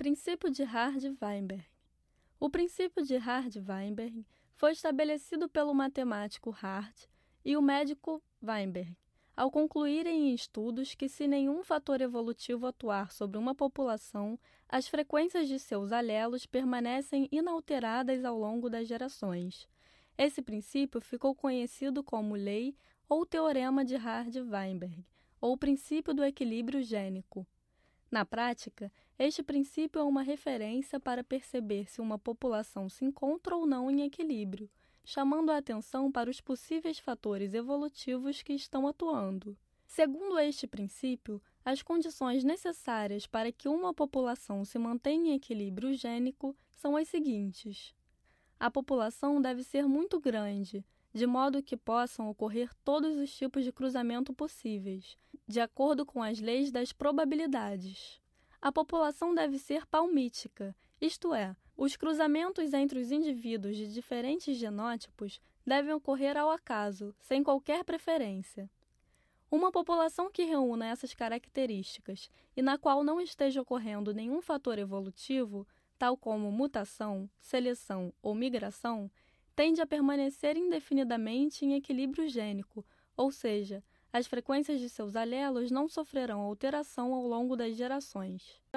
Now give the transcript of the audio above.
Princípio de Hardy-Weinberg. O princípio de Hardy-Weinberg foi estabelecido pelo matemático Hardy e o médico Weinberg, ao concluírem em estudos que se nenhum fator evolutivo atuar sobre uma população, as frequências de seus alelos permanecem inalteradas ao longo das gerações. Esse princípio ficou conhecido como lei ou teorema de Hardy-Weinberg, ou princípio do equilíbrio gênico. Na prática, este princípio é uma referência para perceber se uma população se encontra ou não em equilíbrio, chamando a atenção para os possíveis fatores evolutivos que estão atuando. Segundo este princípio, as condições necessárias para que uma população se mantenha em equilíbrio gênico são as seguintes. A população deve ser muito grande, de modo que possam ocorrer todos os tipos de cruzamento possíveis, de acordo com as leis das probabilidades. A população deve ser palmítica, isto é, os cruzamentos entre os indivíduos de diferentes genótipos devem ocorrer ao acaso, sem qualquer preferência. Uma população que reúna essas características e na qual não esteja ocorrendo nenhum fator evolutivo, tal como mutação, seleção ou migração, tende a permanecer indefinidamente em equilíbrio gênico, ou seja, as frequências de seus alelos não sofrerão alteração ao longo das gerações.